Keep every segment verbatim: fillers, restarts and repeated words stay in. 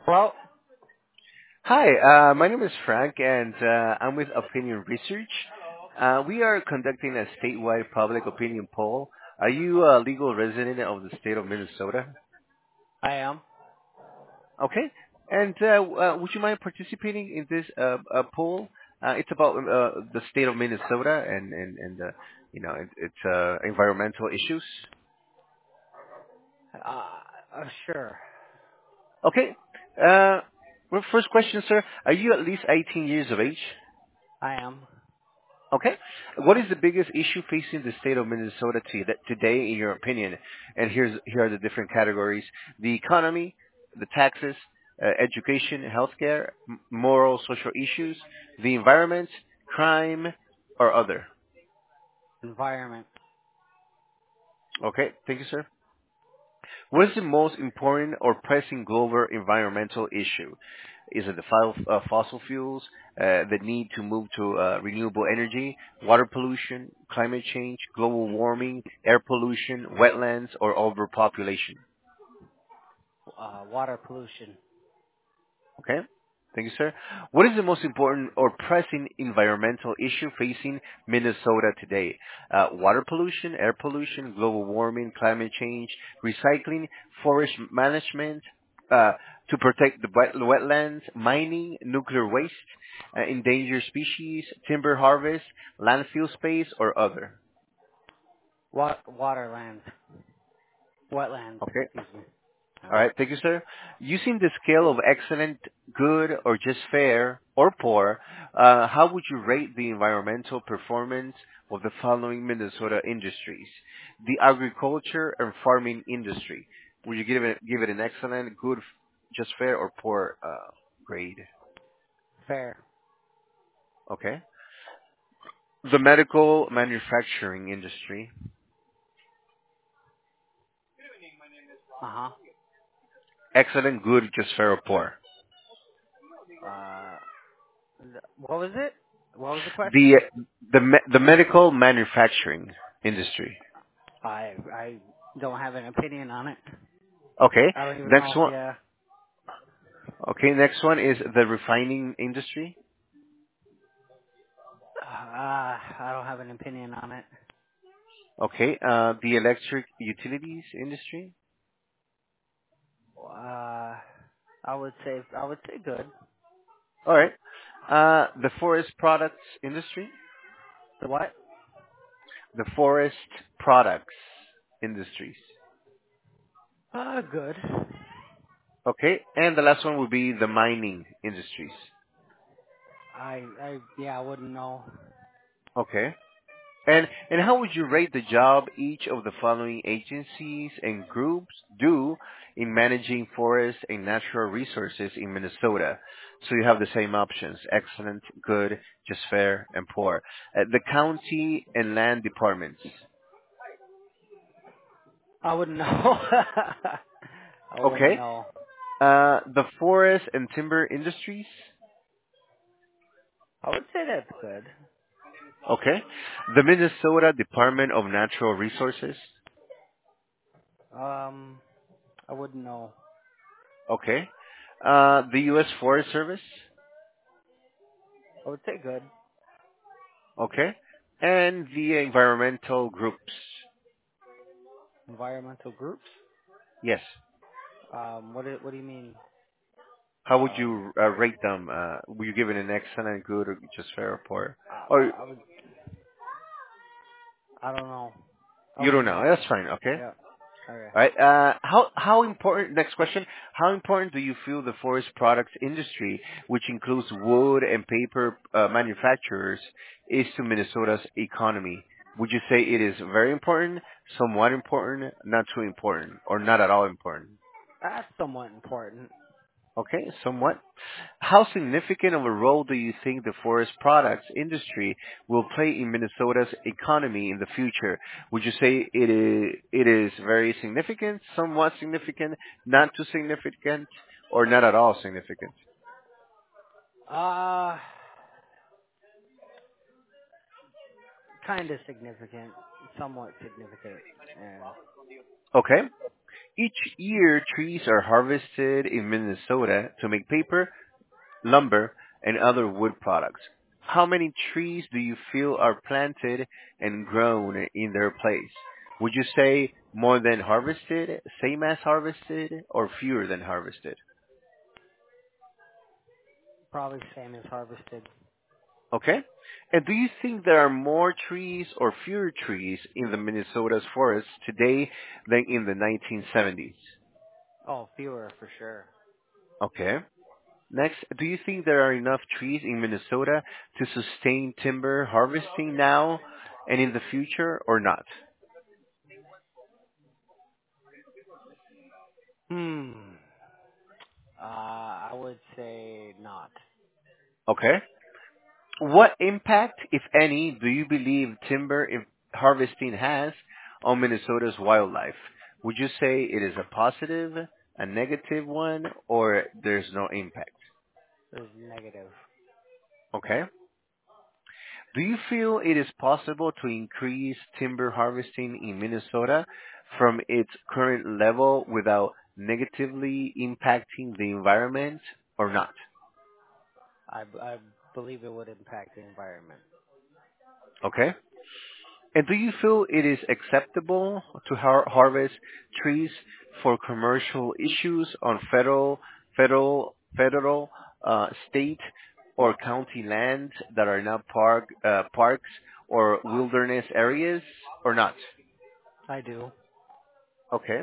Well, Hi, uh, my name is Frank, and uh, I'm with Opinion Research. Uh, we are conducting a statewide public opinion poll. Are you a legal resident of the state of Minnesota? I am. Okay. And uh, uh, would you mind participating in this uh, uh, poll? Uh, it's about uh, the state of Minnesota and and and uh, you know it, it's uh, environmental issues. Uh, uh, sure. Okay. Uh, well, first question, sir. Are you at least eighteen years of age? I am. Okay. What is the biggest issue facing the state of Minnesota to, today, in your opinion? And here's here are the different categories: the economy, the taxes, uh, education, healthcare, m- moral, social issues, the environment, crime, or other. Environment. Okay. Thank you, sir. What is the most important or pressing global environmental issue? Is it the file- uh, fossil fuels, uh, the need to move to uh, renewable energy, water pollution, climate change, global warming, air pollution, wetlands, or overpopulation? Uh, water pollution. Okay. Thank you, sir. What is the most important or pressing environmental issue facing Minnesota today? Uh, water pollution, air pollution, global warming, climate change, recycling, forest management, uh, to protect the wet- wetlands, mining, nuclear waste, uh, endangered species, timber harvest, landfill space, or other. Wa- waterlands. Wetlands. Okay. Excuse me. All Uh, right. Thank you, sir. Using the scale of excellent, good, or just fair, or poor, uh, how would you rate the environmental performance of the following Minnesota industries? The agriculture and farming industry. Would you give it give it an excellent, good, just fair, or poor uh, grade? fair. Okay. The medical manufacturing industry. Uh huh. Excellent, good, just fair, or poor. Uh, th- what was it? What was the question? The the me- the medical manufacturing industry. I I don't have an opinion on it. Okay. I don't even Next know. one. Yeah. Okay. Next one is the refining industry. Uh, I don't have an opinion on it. Okay. Uh, the electric utilities industry. Uh, I would say I would say good. All right. Uh, the forest products industry. The what? The forest products industries. Uh, good. Okay. And the last one would be the mining industries. I I yeah I wouldn't know. Okay. And and how would you rate the job each of the following agencies and groups do in managing forests and natural resources in Minnesota? So you have the same options: excellent, good, just fair, and poor. Uh, the county and land departments. I wouldn't know. I wouldn't Okay. know. Uh, the forest and timber industries. I would say that's good. Okay. The Minnesota Department of Natural Resources. Um, I wouldn't know. Okay. Uh, the U S. Forest Service. I would say good. Okay. And the environmental groups. Environmental groups. Yes. Um, what do, what do you mean? How would Um, you uh, rate them? Uh, would you give it an excellent, good, or just fair or poor? I, Or I, I would. I don't know. I you don't wouldn't know? know. That's fine. Okay. Yeah. Okay. All right. Uh, how how important? Next question. How important do you feel the forest products industry, which includes wood and paper uh, manufacturers, is to Minnesota's economy? Would you say it is very important, somewhat important, not too important, or not at all important? That's somewhat important. Okay, somewhat. How significant of a role do you think the forest products industry will play in Minnesota's economy in the future? Would you say it is it is very significant, somewhat significant, not too significant, or not at all significant? Uh, kind of significant. Somewhat significant. Yeah. Okay. Each year, trees are harvested in Minnesota to make paper, lumber, and other wood products. How many trees do you feel are planted and grown in their place? Would you say more than harvested, same as harvested, or fewer than harvested? Probably same as harvested. Okay? And do you think there are more trees or fewer trees in the Minnesota's forests today than in the nineteen seventies? Oh, fewer for sure. Okay. Next, do you think there are enough trees in Minnesota to sustain timber harvesting now and in the future or not? Hmm. Uh, I would say not. Okay. What impact, if any, do you believe timber if harvesting has on Minnesota's wildlife? Would you say it is a positive, a negative one, or there's no impact? There's negative. Okay. Do you feel it is possible to increase timber harvesting in Minnesota from its current level without negatively impacting the environment or not? I, b- I believe it would impact the environment. Okay. And do you feel it is acceptable to har- harvest trees for commercial issues on federal, federal, federal, uh, state, or county land that are not park, uh, parks or wilderness areas, or not? I do. Okay.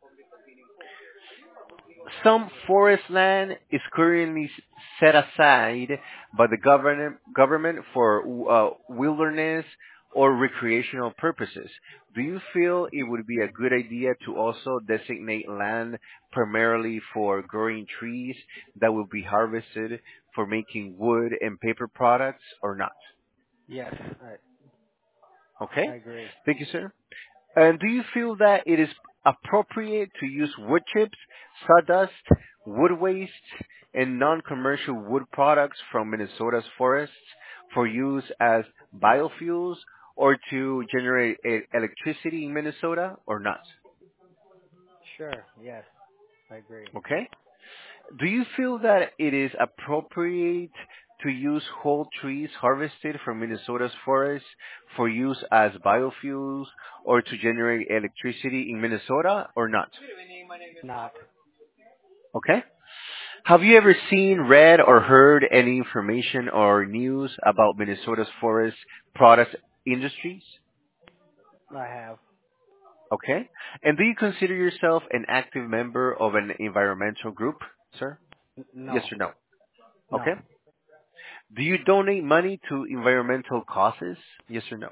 Some forest land is currently s- set aside by the government government for uh, wilderness or recreational purposes. Do you feel it would be a good idea to also designate land primarily for growing trees that will be harvested for making wood and paper products or not? Yes, I, I Okay. agree. Thank you, sir. And do you feel that it is appropriate to use wood chips, sawdust, wood waste, and non-commercial wood products from Minnesota's forests for use as biofuels or to generate e- electricity in Minnesota or not? Sure. Yes, I agree. Okay. Do you feel that it is appropriate to use whole trees harvested from Minnesota's forests for use as biofuels or to generate electricity in Minnesota or not? Not. Okay. Have you ever seen, read, or heard any information or news about Minnesota's forest products industries? I have. Okay. And do you consider yourself an active member of an environmental group, sir? N- Yes no. or no? Okay. No. Do you donate money to environmental causes? Yes or no?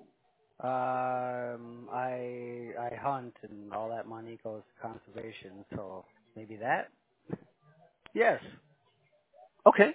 Um, I I hunt and all that money goes to conservation, so maybe that. Yes. Okay.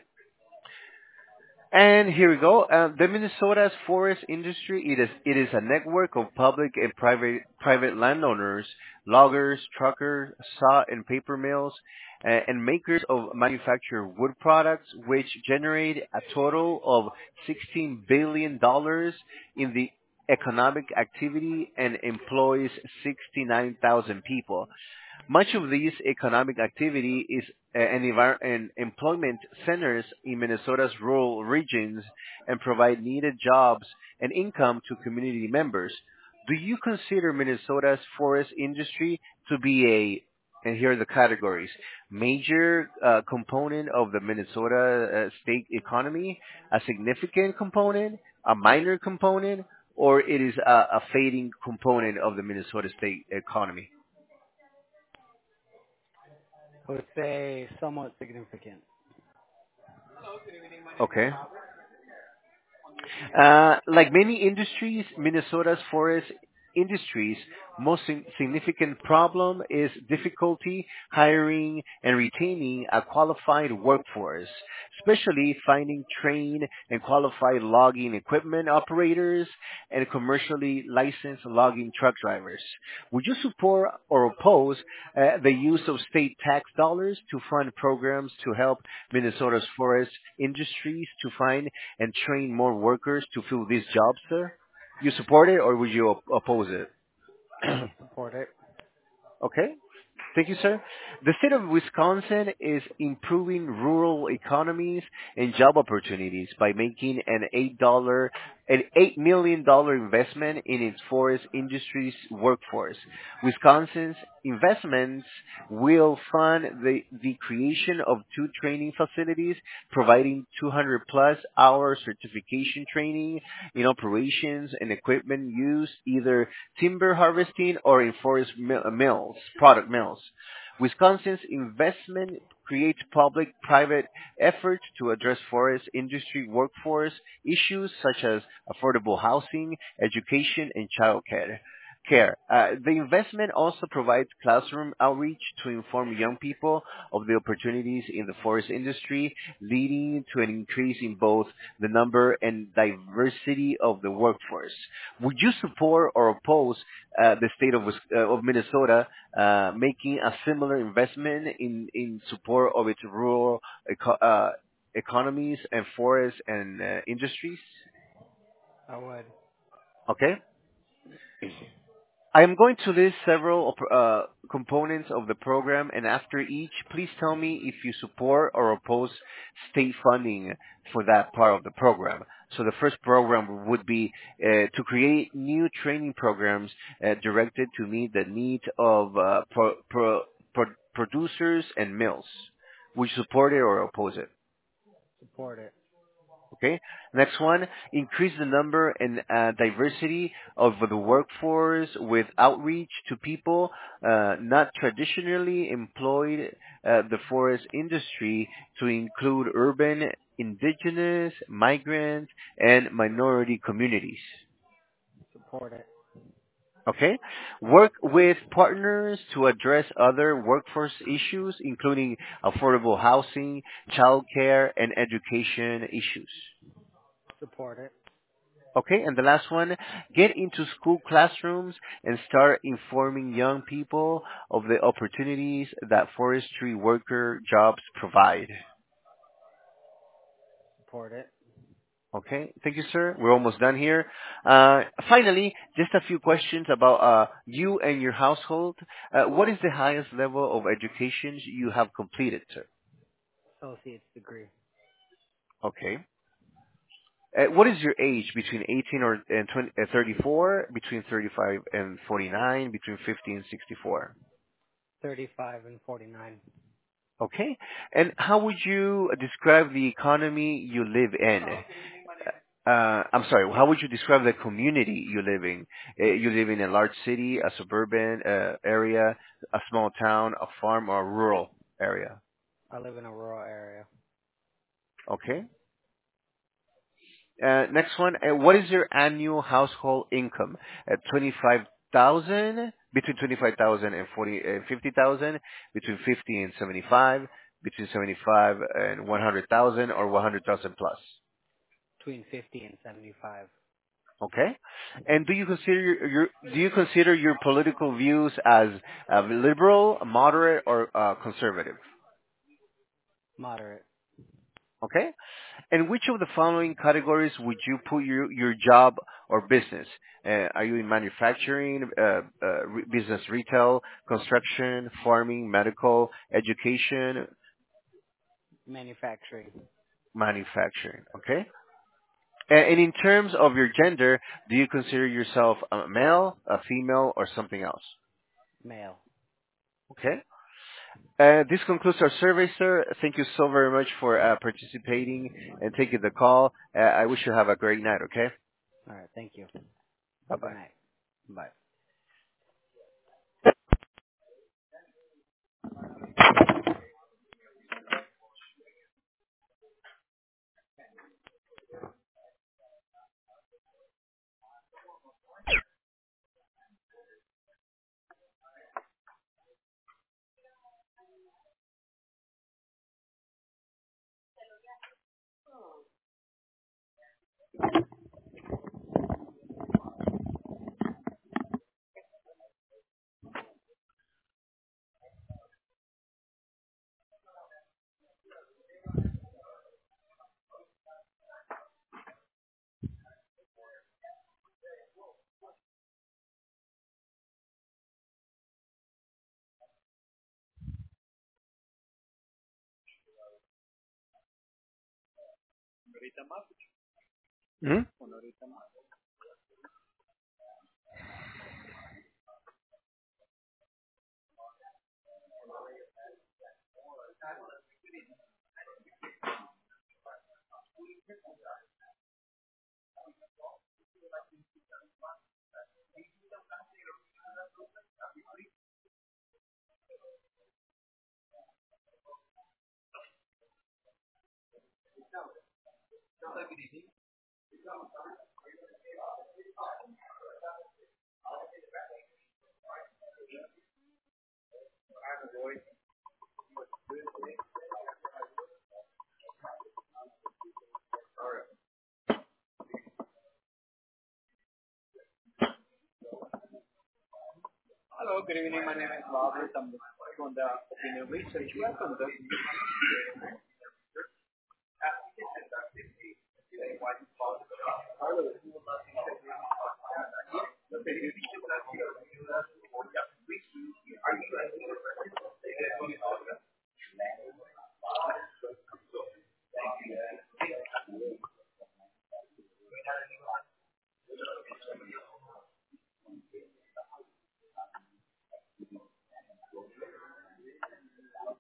And here we go. Uh, the Minnesota's forest industry, it is, it is a network of public and private, private landowners, loggers, truckers, saw and paper mills, uh, and makers of manufactured wood products, which generate a total of sixteen billion dollars in the economic activity and employs sixty-nine thousand people. Much of this economic activity is uh, an envir- and employment centers in Minnesota's rural regions and provide needed jobs and income to community members. Do you consider Minnesota's forest industry to be a, and here are the categories, major uh, component of the Minnesota uh, state economy, a significant component, a minor component, or it is a, a fading component of the Minnesota state economy? I would say somewhat significant. Okay. Uh, like many industries, Minnesota's forest industries' most sig- significant problem is difficulty hiring and retaining a qualified workforce, especially finding trained and qualified logging equipment operators and commercially licensed logging truck drivers. Would you support or oppose uh, the use of state tax dollars to fund programs to help Minnesota's forest industries to find and train more workers to fill these jobs, sir? You support it or would you op- oppose it? I would support it. Okay. Thank you, sir. The state of Wisconsin is improving rural economies and job opportunities by making an eight dollar an eight million dollar investment in its forest industry's workforce. Wisconsin's investments will fund the, the creation of two training facilities providing two hundred plus hour certification training in operations and equipment used either timber harvesting or in forest mi- mills, product mills. Wisconsin's investment creates public-private efforts to address forest industry workforce issues such as affordable housing, education, and childcare. Care. Uh, the investment also provides classroom outreach to inform young people of the opportunities in the forest industry, leading to an increase in both the number and diversity of the workforce. Would you support or oppose uh, the state of, Wis- uh, of Minnesota uh, making a similar investment in, in support of its rural eco- uh, economies and forests and uh, industries? I would. Okay. I am going to list several op- uh, components of the program, and after each, please tell me if you support or oppose state funding for that part of the program. So the first program would be uh, to create new training programs uh, directed to meet the needs of uh, pro- pro- pro- producers and mills. Would you support it or oppose it? Support it. Okay. Next one, increase the number and uh, diversity of the workforce with outreach to people uh, not traditionally employed uh, the forest industry to include urban, indigenous, migrant, and minority communities. Support it. Okay. Work with partners to address other workforce issues, including affordable housing, childcare, and education issues. Support it. Okay, and the last one, get into school classrooms and start informing young people of the opportunities that forestry worker jobs provide. Support it. Okay, thank you, sir. We're almost done here. Uh, finally, just a few questions about uh, you and your household. Uh, what is the highest level of education you have completed, sir? Associate's degree. Okay. Uh, what is your age between eighteen or and twenty, uh, thirty-four, between thirty-five and forty-nine, between fifty and sixty-four? thirty-five and forty-nine. Okay. And how would you describe the economy you live in? Uh, I'm sorry, how would you describe the community you live in? Uh, you live in a large city, a suburban uh, area, a small town, a farm, or a rural area? I live in a rural area. Okay. Uh, next one, uh, what is your annual household income? At twenty-five thousand, between twenty-five thousand and forty, uh, fifty thousand, between fifty and seventy-five, between seventy-five and one hundred thousand, or one hundred thousand plus. Between fifty and seventy-five. Okay. And do you consider your, your do you consider your political views as uh, liberal, moderate, or uh, conservative? Moderate. Okay. And which of the following categories would you put your, your job or business? Uh, are you in manufacturing, uh, uh, re- business retail, construction, farming, medical, education, Manufacturing. manufacturing? Okay. And, and in terms of your gender, do you consider yourself a male, a female, or something else? Male. Okay. Uh, this concludes our survey, sir. Thank you so very much for uh, participating and taking the call. Uh, I wish you have a great night, okay? All right. Thank you. Good Bye-bye. night. Bye. Hmm? Hello, good evening. My name is Robert. I'm from the Opinion Research. Welcome to